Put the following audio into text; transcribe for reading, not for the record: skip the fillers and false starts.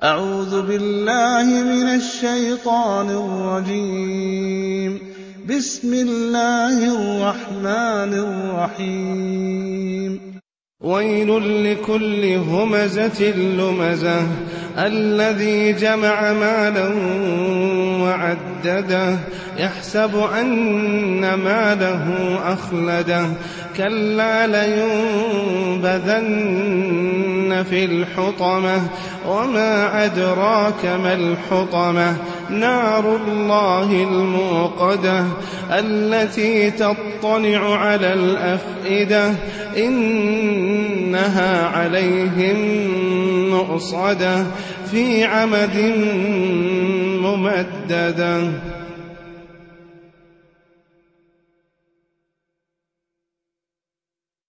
أعوذ بالله من الشيطان الرجيم. بسم الله الرحمن الرحيم. ويل لكل همزة لمزة الذي جمع مالا وعدده يحسب أن ماله أخلده كلا لينبذن في الحطمة وما أدراك ما الحطمة نار الله الموقدة التي تطلع على الأفئدة إنها عليهم مؤصدة في عمد ممددة.